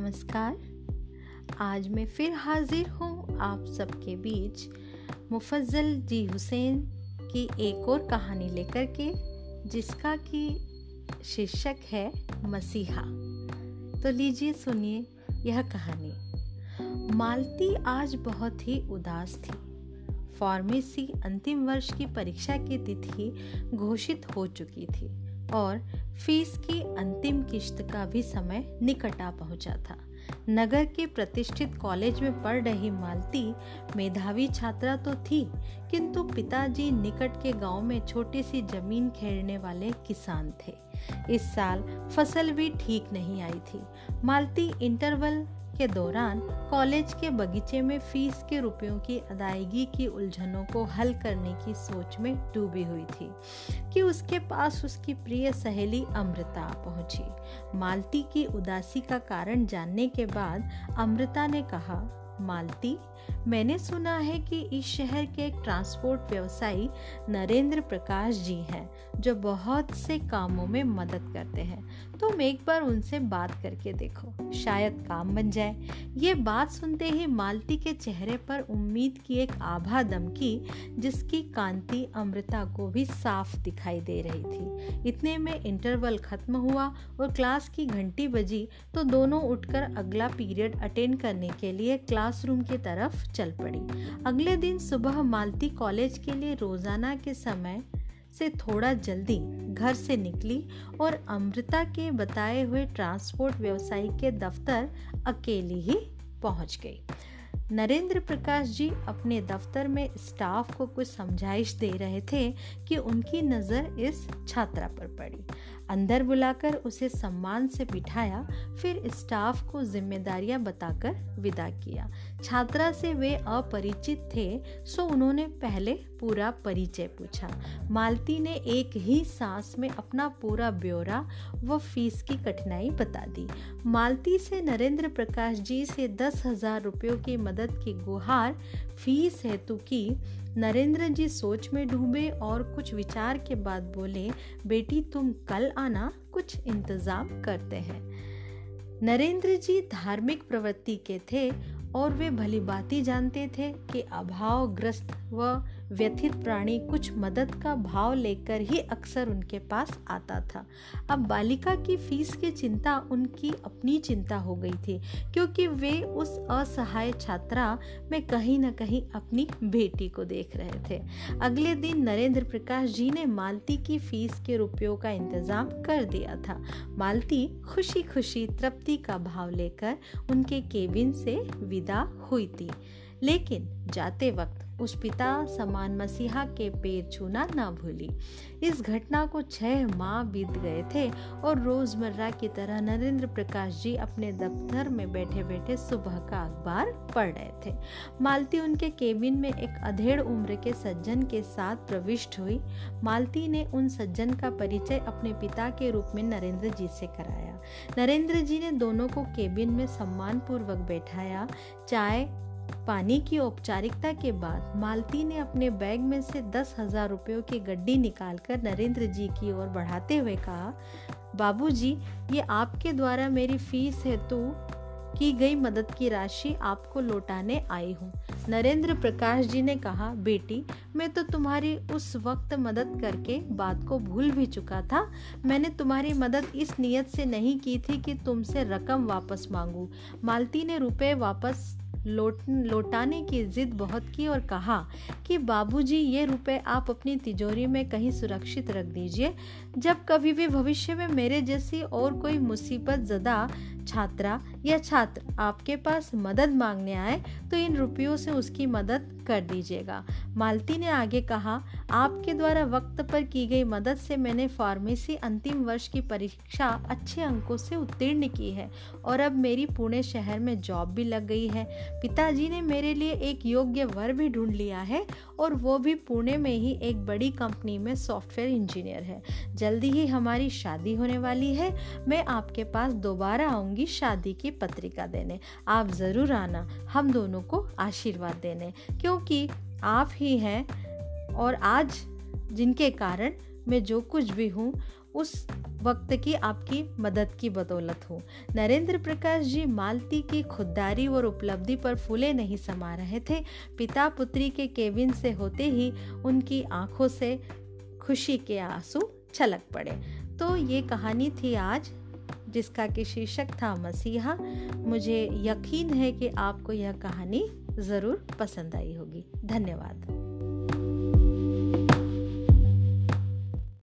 नमस्कार। आज मैं फिर हाजिर हूँ आप सबके बीच मुफज्जल जी हुसैन की एक और कहानी लेकर के, जिसका कि शीर्षक है मसीहा। तो लीजिए सुनिए यह कहानी। मालती आज बहुत ही उदास थी। फार्मेसी अंतिम वर्ष की परीक्षा की तिथि घोषित हो चुकी थी और फीस की अंतिम किश्त का भी समय निकट आ पहुंचा था। नगर के प्रतिष्ठित कॉलेज में पढ़ रही मालती मेधावी छात्रा तो थी, किंतु पिताजी निकट के गांव में छोटी सी जमीन खेड़ने वाले किसान थे। इस साल फसल भी ठीक नहीं आई थी। मालती इंटरवल के दौरान कॉलेज के बगीचे में फीस के रुपयों की अदायगी की उलझनों को हल करने की सोच में डूबी हुई थी कि उसके पास उसकी प्रिय सहेली अमृता पहुंची। मालती की उदासी का कारण जानने के बाद अमृता ने कहा, मालती, मैंने सुना है कि इस शहर के एक ट्रांसपोर्ट व्यवसायी नरेंद्र प्रकाश जी हैं, जो बहुत से कामों में मदद करते हैं। तुम एक बार उनसे बात करके देखो, शायद काम बन जाए। ये बात सुनते ही मालती के चेहरे पर उम्मीद की एक आभा दमकी, जिसकी कांति अमृता को भी साफ दिखाई दे रही थी। इतने में इंटरवल खत्म हुआ और क्लास की घंटी बजी तो दोनों उठकर अगला पीरियड अटेंड करने के लिए क्लासरूम की तरफ चल पड़ी। अगले दिन सुबह मालती कॉलेज के लिए रोजाना के समय से थोड़ा जल्दी घर से निकली और अमृता के बताए हुए ट्रांसपोर्ट व्यवसायी के दफ्तर अकेली ही पहुंच गई। नरेंद्र प्रकाश जी अपने दफ्तर में स्टाफ को कुछ समझाइश दे रहे थे कि उनकी नज़र इस छात्रा पर पड़ी। अंदर बुलाकर उसे सम्मान से बिठाया, फिर स्टाफ को जिम्मेदारियां बताकर विदा किया। छात्रा से वे अपरिचित थे, सो उन्होंने पहले पूरा परिचय पूछा। मालती ने एक ही सांस में अपना पूरा ब्यौरा व फीस की कठिनाई बता दी। मालती से नरेंद्र प्रकाश जी से 10,000 रुपयों की मदद की गुहार फीस हेतु की। नरेंद्र जी सोच में डूबे और कुछ विचार के बाद बोले, बेटी तुम कल आना, कुछ इंतजाम करते हैं। नरेंद्र जी धार्मिक प्रवृत्ति के थे और वे भलीभांति जानते थे कि अभावग्रस्त व व्यथित प्राणी कुछ मदद का भाव लेकर ही अक्सर उनके पास आता था। अब बालिका की फीस की चिंता उनकी अपनी चिंता हो गई थी, क्योंकि वे उस असहाय छात्रा में कहीं न कहीं अपनी बेटी को देख रहे थे। अगले दिन नरेंद्र प्रकाश जी ने मालती की फीस के रुपयों का इंतजाम कर दिया था। मालती खुशी खुशी तृप्ति का भाव लेकर उनके केबिन से विदा हुई थी, लेकिन जाते वक्त उस पिता समान मसीहा के पैर छूना न भूली। इस घटना को 6 माह बीत गए थे और रोजमर्रा की तरह नरेंद्र प्रकाश जी अपने दफ्तर में बैठे बैठे सुबह का अखबार पढ़ रहे थे। मालती उनके केबिन में एक अधेड़ उम्र के सज्जन के साथ प्रविष्ट हुई। मालती ने उन सज्जन का परिचय अपने पिता के रूप में नरेंद्र जी से कराया। नरेंद्र जी ने दोनों को केबिन में सम्मान पूर्वक बैठाया। चाय पानी की औपचारिकता के बाद मालती ने अपने बैग में से 10,000 रुपयों की गड्डी निकालकर नरेंद्र जी की ओर बढ़ाते हुए कहा, बाबूजी, ये आपके द्वारा मेरी फीस हेतु की गई मदद की राशि आपको लौटाने आई हूँ। नरेंद्र प्रकाश जी ने कहा, बेटी, मैं तो तुम्हारी उस वक्त मदद करके बात को भूल भी चुका था। मैंने तुम्हारी मदद इस नियत से नहीं की थी कि तुमसे रकम वापस मांगूं। मालती ने रुपए वापस लौटाने की जिद बहुत की और कहा कि बाबूजी, ये रुपए आप अपनी तिजोरी में कहीं सुरक्षित रख दीजिए। जब कभी भी भविष्य में मेरे जैसी और कोई मुसीबत ज़दा छात्रा या छात्र आपके पास मदद मांगने आए तो इन रुपयों से उसकी मदद कर दीजिएगा। मालती ने आगे कहा, आपके द्वारा वक्त पर की गई मदद से मैंने फार्मेसी अंतिम वर्ष की परीक्षा अच्छे अंकों से उत्तीर्ण की है और अब मेरी पुणे शहर में जॉब भी लग गई है। पिताजी ने मेरे लिए एक योग्य वर भी ढूंढ लिया है और वो भी पुणे में ही एक बड़ी कंपनी में सॉफ्टवेयर इंजीनियर है। जल्दी ही हमारी शादी होने वाली है। मैं आपके पास दोबारा आऊंगी शादी की पत्रिका देने। आप जरूर आना, हम दोनों को आशीर्वाद देने, क्योंकि आप ही हैं और आज जिनके कारण मैं जो कुछ भी हूँ उस वक्त की आपकी मदद की बदौलत हूँ। नरेंद्र प्रकाश जी मालती की खुददारी और उपलब्धि पर फूले नहीं समा रहे थे। पिता पुत्री के केबिन से होते ही उनकी आंखों से खुशी के आंसू छलक पड़े। तो ये कहानी थी आज, जिसका कि शीर्षक था मसीहा। मुझे यकीन है कि आपको यह कहानी ज़रूर पसंद आई होगी। धन्यवाद।